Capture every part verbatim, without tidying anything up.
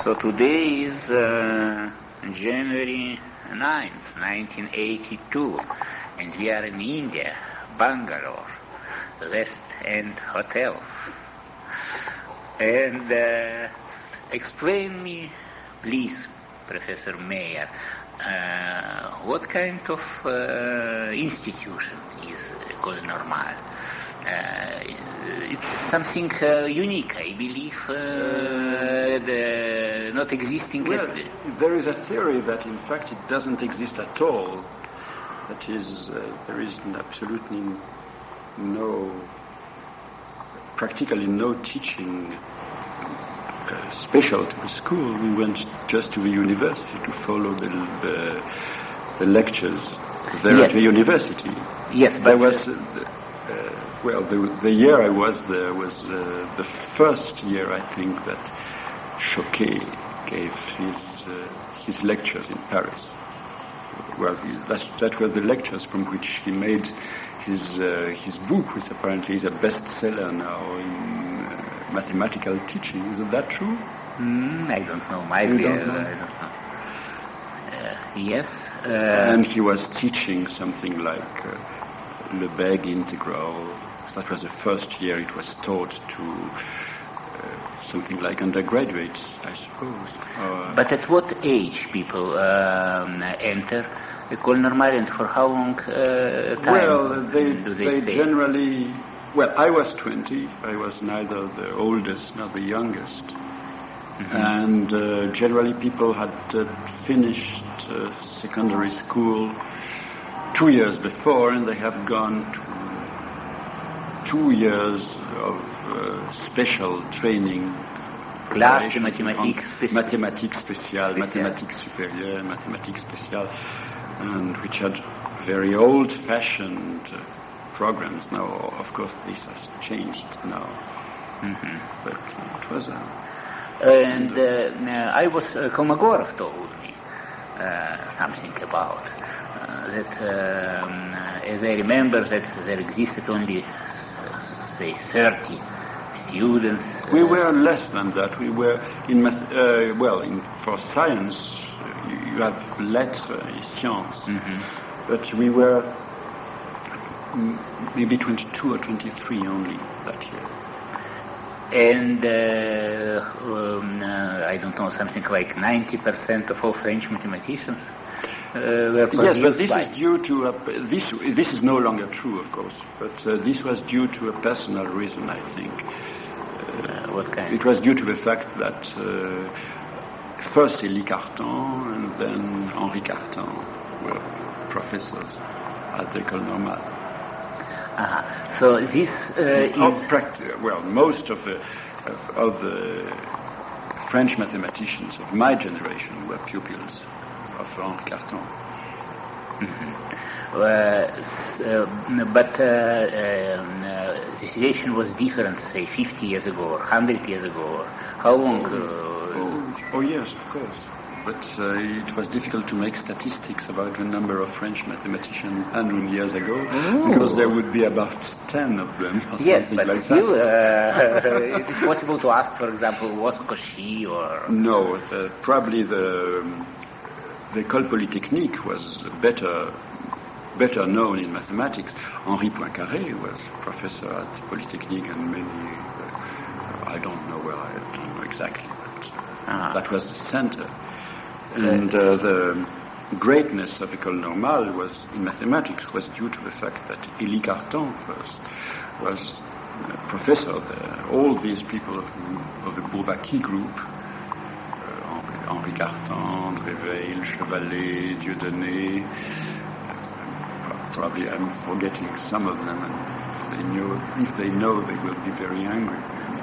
So today is uh, January ninth, nineteen eighty-two, and we are in India, Bangalore, West End Hotel. And uh, explain me, please, Professor Meyer, uh, what kind of uh, institution is École Normale? Uh, it's something uh, unique, I believe, uh, the not existing. Well, at, there is a theory that in fact it doesn't exist at all. That is, uh, there is absolutely no, practically no teaching uh, special to the school. We went just to the university to follow the the, the lectures there yes. at the university. Yes, but there was. Uh, Well, the, the year I was there was uh, the first year, I think, that Choquet gave his uh, his lectures in Paris. Well, that's, that were the lectures from which he made his uh, his book, which apparently is a bestseller now in uh, mathematical teaching. Isn't that true? Mm, I don't know. My you uh, don't know? I don't know. Uh, yes. Uh, and he was teaching something like uh, Lebesgue integral. That was the first year it was taught to uh, something like undergraduates, I suppose. Uh, but at what age people um, enter École Normale, and for how long uh, time well, they, do they, they stay? generally... Well, I was twenty. I was neither the oldest nor the youngest. Mm-hmm. And uh, generally people had uh, finished uh, secondary school two years before, and they have gone to two years of uh, special training. Classe de mathématiques spéciales. Mathématiques spéciales, mathématiques supérieures, mathématiques spéciales, and which had very old-fashioned uh, programs. Now, of course, this has changed now. Mm-hmm. But uh, it was a... And uh, I was, uh, Kolmogorov told me uh, something about uh, that, um, as I remember, that there existed only say thirty students. We uh, were less than that. We were in math. Uh, well, in, for science, you, you have lettres et sciences, mm-hmm. but we were maybe twenty-two or twenty-three only that year. And uh, um, uh, I don't know, something like ninety percent of all French mathematicians. Uh, yes, but this by. is due to a, this. This is no longer true, of course. But uh, this was due to a personal reason, I think. Uh, uh, what kind? It was due to the fact that uh, first Élie Cartan and then Henri Cartan were professors at the École Normale. Uh-huh. So this uh, of is practi- well, most of the of, of the French mathematicians of my generation were pupils of Henri Cartan. Mm-hmm. Uh, s- uh, but uh, um, uh, the situation was different, say, fifty years ago or one hundred years ago. Or how long? Uh, oh, oh, yes, of course. But uh, it was difficult to make statistics about the number of French mathematicians one hundred years ago, oh. because there would be about ten of them or yes, something but like still, that. Uh, it is possible to ask, for example, was Cauchy or... No, the, probably the... Um, The École Polytechnique was better better known in mathematics. Henri Poincaré was professor at Polytechnique, and many, uh, I don't know where, I don't know exactly, but uh, that was the center. And uh, the greatness of École Normale was, in mathematics, was due to the fact that Élie Cartan first was a professor there. All these people of, of the Bourbaki group, Henri Cartan, Réveil, Chevalet, Dieudonné. Probably I'm forgetting some of them, and they know, if they know, they will be very angry.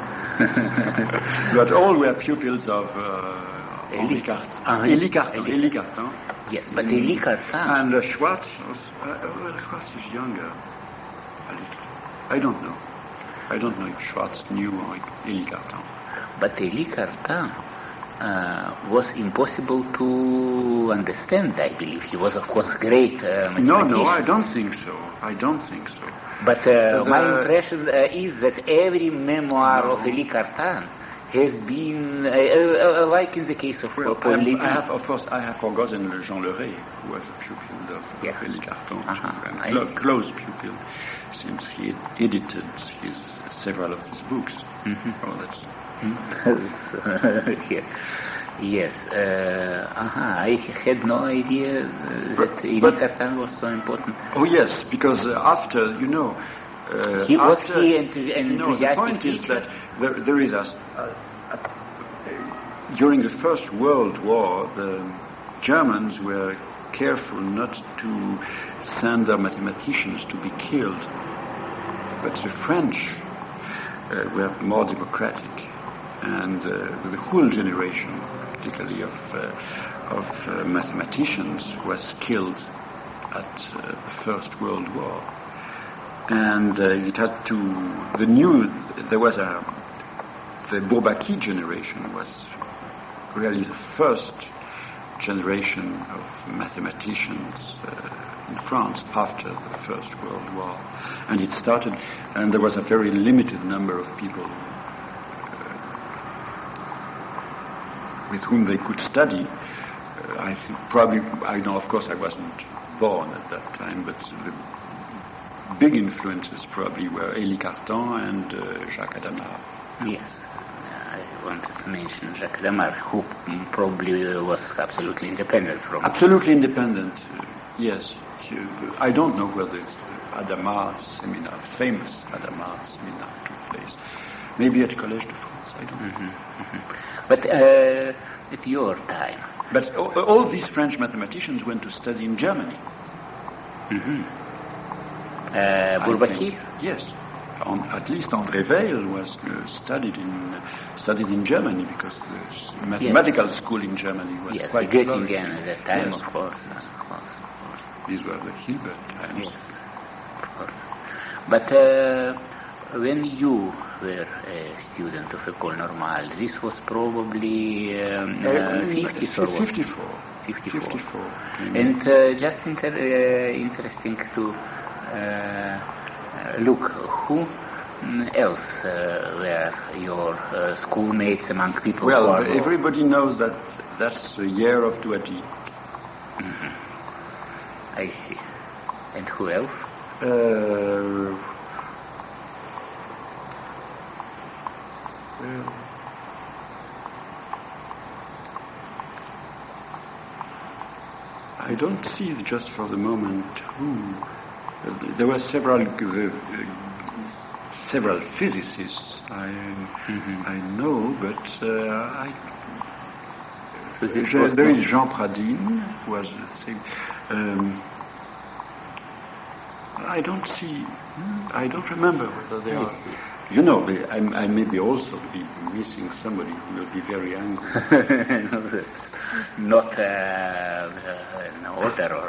But all were pupils of uh, Henri Cartan. Élie Cartan. Élie Cartan. Yes, but Élie Cartan. And uh, Schwartz, was, uh, well, Schwartz is younger. A little. I don't know. I don't know if Schwartz knew Élie Cartan. But Élie Cartan Uh, was impossible to understand, I believe. He was, of course, great uh, mathematician. No, no, I don't think so. I don't think so. But uh, the, my impression uh, is that every memoir no. of Élie Cartan has been, uh, uh, like in the case of Well, Paul I, have, Lévy. I have, of course, I have forgotten Jean Leray, who was a pupil of Yeah. Élie Carton, Uh-huh. too, and I clo- see. close pupil, since he had edited his several of his books. Mm-hmm. Oh, that's Here. Yes. Uh, uh-huh. I had no idea uh, But- that Élie but- Carton was so important. Oh yes, because uh, after, you know, uh, He was after, he ent- an no, the enthusiastic point is teacher? that there, there is a, a, a, during the First World War, the Germans were careful not to send their mathematicians to be killed, but the French uh, were more democratic, and uh, the whole generation, particularly of uh, of uh, mathematicians, was killed at uh, the First World War, and uh, it had to. The new there was a the Bourbaki generation was really the first generation of mathematicians uh, in France after the First World War, and it started, and there was a very limited number of people with whom they could study. Uh, I think probably, I know, of course, I wasn't born at that time, but the big influences probably were Élie Carton and uh, Jacques Adamar. Yes. I wanted to mention Jacques Adamar, who probably was absolutely independent from... Absolutely independent, uh, yes. He, I don't know where the Adamar seminar, famous Adamar seminar took place. Maybe at Collège de France, I don't know. Mm-hmm, mm-hmm. But uh, at your time... But all, all these French mathematicians went to study in Germany. Mm-hmm. Uh, I Bourbaki? think, yes. On, at least André Weil was uh, studied in uh, studied in Germany because the mathematical Yes. school in Germany was Yes, quite Göttingen flourishing. at that time, Yes. of course. Of course, of course. These were the Hilbert times. Yes, of course. But uh, when you were a student of École Normale, this was probably um, Uh, uh, in fifties or what? fifty-four. fifty-four. fifty-four. And uh, just inter- uh, interesting to uh, uh, look, who mm, else uh, were your uh, schoolmates among people Well, who are... everybody knows that that's the year of Douati. I see. And who else? Uh, well, I don't see just for the moment who. Uh, there were several uh, several physicists I Mm-hmm. I know, but uh, I. So this Je- was there not- is Jean Pradine, who was the same. Um, I don't see. I don't remember whether they I are. see. You know, I, I may be also be missing somebody who will be very angry. No, that's not uh, an order or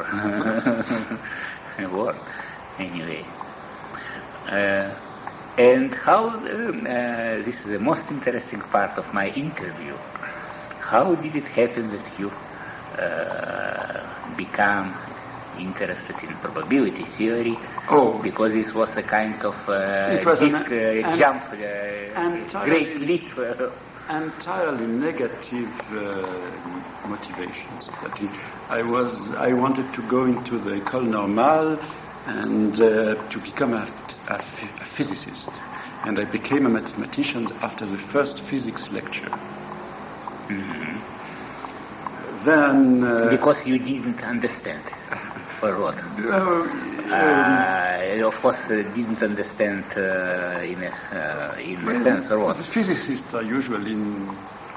a word. Anyway. Uh, and how, um, uh, this is the most interesting part of my interview, how did it happen that you uh, become interested in probability theory? Oh. Because this was a kind of uh, It was an- disc, uh, an- jump, uh, entirely- great leap. Uh, Entirely negative uh, motivations. That is, I was, I wanted to go into the École Normale and uh, to become a, a, a physicist. And I became a mathematician after the first physics lecture. Mm-hmm. Then. Uh, Because you didn't understand, or what? uh, Uh, of course, uh, didn't understand uh, in a, uh, in a sense, or what? The physicists are usually in.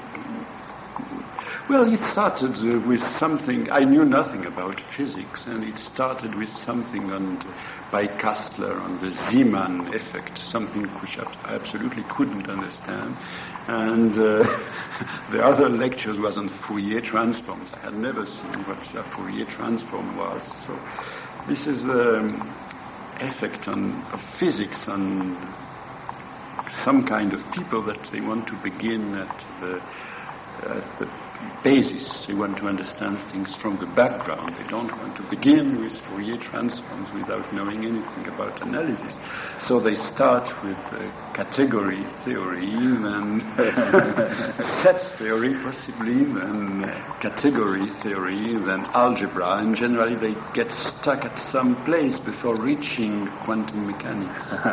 Well, it started uh, with something. I knew nothing about physics, and it started with something on the, by Kastler on the Zeeman effect, something which I absolutely couldn't understand. And uh, the other lectures was on Fourier transforms. I had never seen what a Fourier transform was. So this is the um, effect on, of physics on some kind of people that they want to begin at the, at the basis. They want to understand things from the background. They don't want to begin with Fourier transforms without knowing anything about analysis. So they start with uh, category theory, then set theory possibly, then category theory, then algebra, and generally they get stuck at some place before reaching quantum mechanics.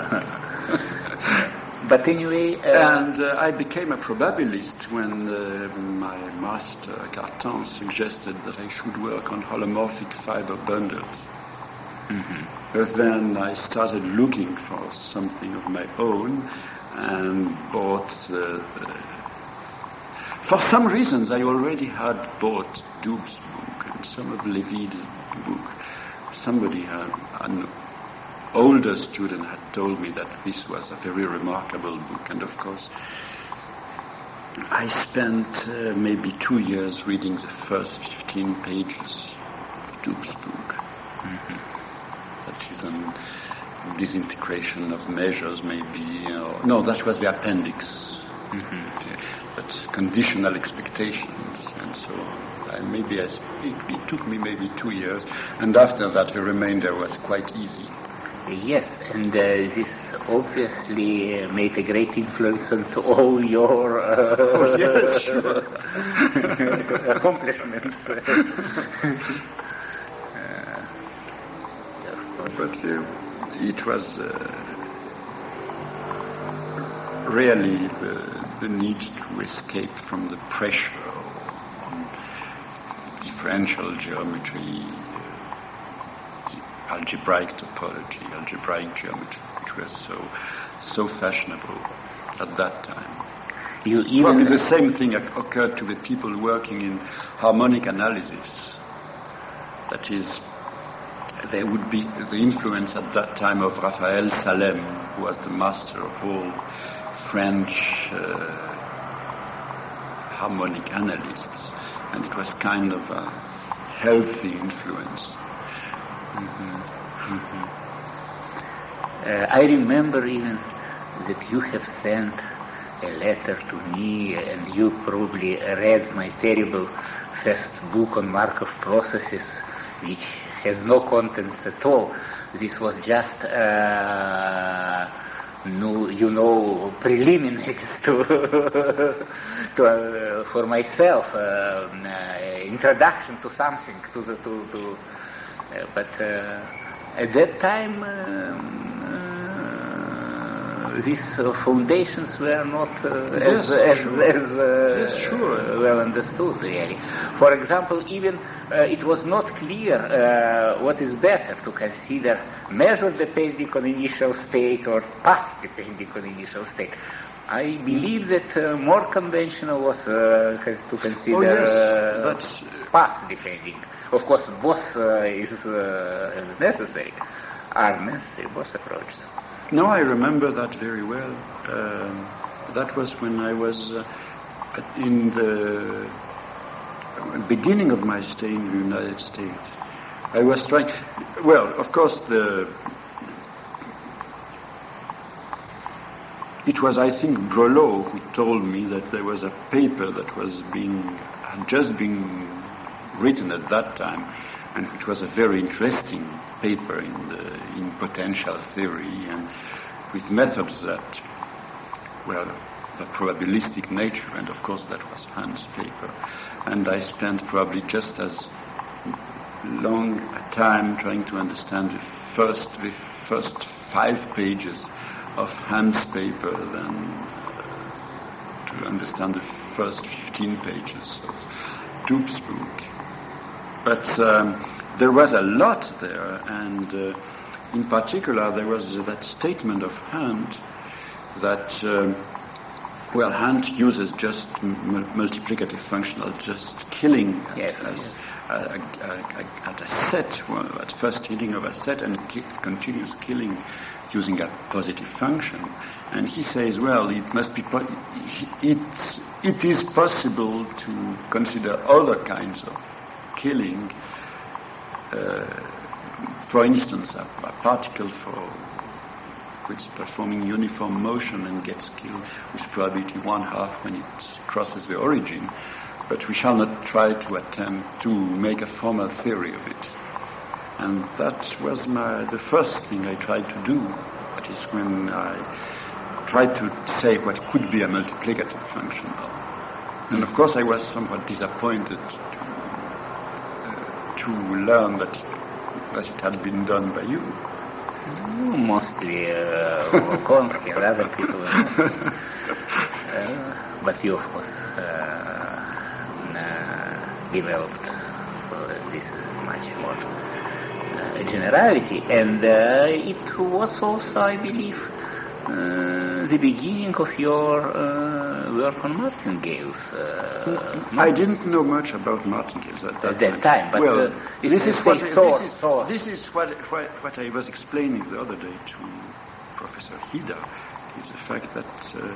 But anyway... Uh, and uh, I became a probabilist when uh, my master, Cartan, suggested that I should work on holomorphic fiber bundles. Mm-hmm. But then I started looking for something of my own and bought... Uh, uh, for some reasons, I already had bought Dub's book and some of Levi's book. Somebody had... an older student had told me that this was a very remarkable book, and of course I spent uh, maybe two years reading the first fifteen pages of Dub's book. Mm-hmm. That is a disintegration of measures, maybe. Or, no, that was the appendix. Mm-hmm. But conditional expectations and so on. I, maybe I, it, it took me maybe two years, and after that the remainder was quite easy. Yes, and uh, this obviously uh, made a great influence on all your uh, oh, yes, sure. accomplishments. But uh, it was uh, really the, the need to escape from the pressure on differential geometry, algebraic topology, algebraic geometry, which was so so fashionable at that time. You even Probably the same thing occurred to the people working in harmonic analysis. That is, there would be the influence at that time of Raphael Salem, who was the master of all French uh, harmonic analysts, and it was kind of a healthy influence. Mm-hmm. Mm-hmm. Uh, I remember even that you have sent a letter to me, and you probably read my terrible first book on Markov processes, which has no contents at all. This was just, uh, no, you know, preliminaries to, to uh, for myself, uh, uh, introduction to something, to the to. to Uh, but uh, at that time, um, uh, these uh, foundations were not uh, yes, as, as, sure. as uh, yes, sure. well understood, really. For example, even uh, it was not clear uh, what is better to consider measure depending on initial state or path depending on initial state. I believe that uh, more conventional was uh, to consider oh, yes. uh, That's, path depending. Of course, both uh, is uh, necessary, are necessary, both approaches. No, I remember that very well. Um, that was when I was uh, in the beginning of my stay in the United States. I was trying, well, of course, the it was, I think, Brolot who told me that there was a paper that was being, had just been written at that time, and it was a very interesting paper in the, in potential theory and with methods that were the probabilistic nature, and of course that was Hand's paper. And I spent probably just as long a time trying to understand the first the first five pages of Hand's paper than uh, to understand the first fifteen pages of Dub's book. But um, there was a lot there, and uh, in particular there was that statement of Hand that, um, well, Hand uses just m- multiplicative functional, just killing yes, at, yes. A, a, a, at a set, well, at first hitting of a set, and ki- continuous killing using a positive function. And he says, well, it must be po- it, it is possible to consider other kinds of killing, uh, for instance, a, a particle for which is performing uniform motion and gets killed with probability one half when it crosses the origin, but we shall not try to attempt to make a formal theory of it. And that was my, the first thing I tried to do. That is when I tried to say what could be a multiplicative function. And of course I was somewhat disappointed to, uh, to learn that it, that it had been done by you. Mostly uh, Volkonsky and other people. uh, but you, of course, uh, uh, developed uh, this much more uh, generality. And uh, it was also, I believe, uh, the beginning of your uh, work on martingales. Uh, I didn't know much about martingales at that, at that time. time but well, uh, this, is what, source, this, is, source. this is what, what, what I was explaining the other day to Professor Hida. It's the fact that uh,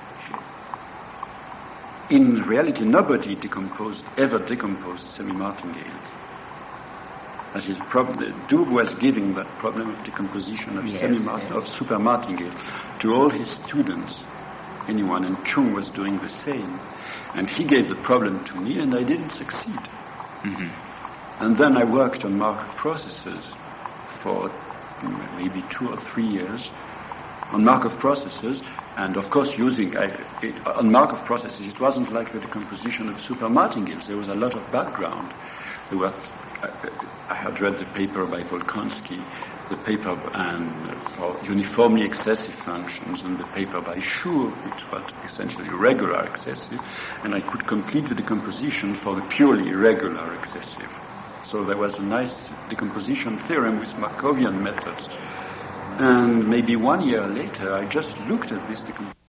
in reality nobody decomposed, ever decomposed semi-martingales. That is, prob- Dubh was giving that problem of decomposition of yes, semi-mart- yes. of super martingale to all his students, anyone, and Chung was doing the same. And he gave the problem to me, and I didn't succeed. Mm-hmm. And then I worked on Markov processes for maybe two or three years, on Markov processes, and of course using, I, it, on Markov processes, it wasn't like the decomposition of super martingales. There was a lot of background. There were, I, I had read the paper by Volkonsky, the paper and for uniformly excessive functions, and the paper by Schur, which was essentially regular excessive, and I could complete the decomposition for the purely irregular excessive. So there was a nice decomposition theorem with Markovian methods. And maybe one year later, I just looked at this decomposition.